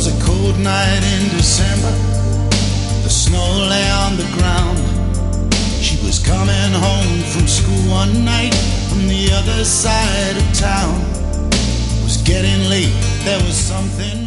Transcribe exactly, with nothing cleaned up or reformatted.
was a cold night in December. The snow lay on the ground. She was coming home from school one night from the other side of town. It was getting late, there was something